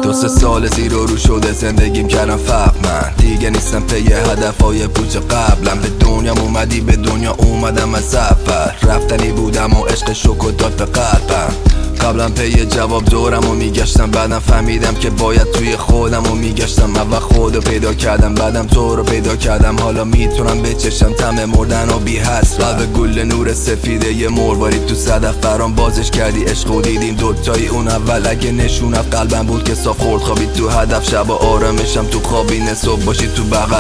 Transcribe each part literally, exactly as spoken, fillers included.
دو سه سال زیر و رو شده زندگیم کردم فرق من دیگه نیستم پی هدفهای پوچ قبلم به دنیام اومدی به دنیا اومدم از سفر رفتنی بودم و عشق شوکو داد به قلبم قبلا پی جواب دورم و میگشتم بعدم فهمیدم که باید توی خودم و میگشتم اول خودو پیدا کردم بعدم تو رو پیدا کردم حالا میتونم بچشم طعم مردن و بی حس قلب گل نور سفیده یه مروارید تو صدف برام بازش کردی عشق و دیدیم دوتایی اون اول اگه نشونت قلبم بود که صاف خورد خوابید تو هدف شب و آرامشم تو خوابی صبح باشی تو بغل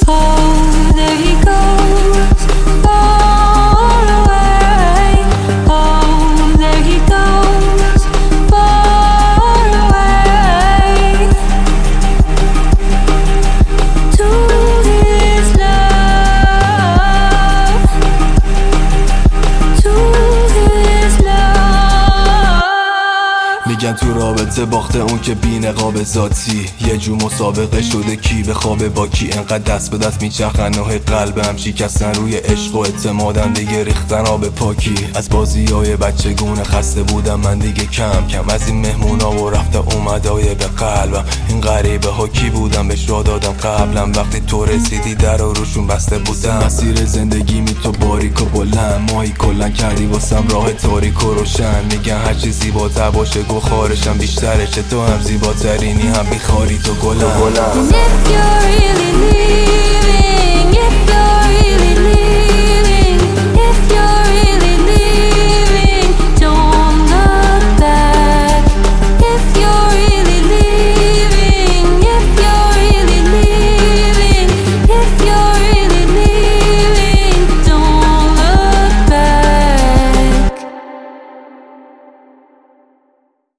میگن تو رابطه باخته اون که بی نقاب ذاتی یه جو مسابقه شده کی به خواب با کی انقدر دست به دست میچرخن نه قلبم شکستن روی عشق و اعتمادم دیگه ریختن آب پاکی از بازیای بچگونه خسته بودم من دیگه کم کم از این مهمونا و رفته اومدای به قلبم این غریبه ها کی بودم بهش را دادم قبلم وقتی تو رسیدی در و روشون بسته بودم مسیر زندگی می تو باریک و بلند ماهی کلن کردی واسم راه تاریک و روشن میگن هر چی زیباتر باشه گو خارشم بیشتره چه تو هم زیباترینی هم بیخاری تو گلم.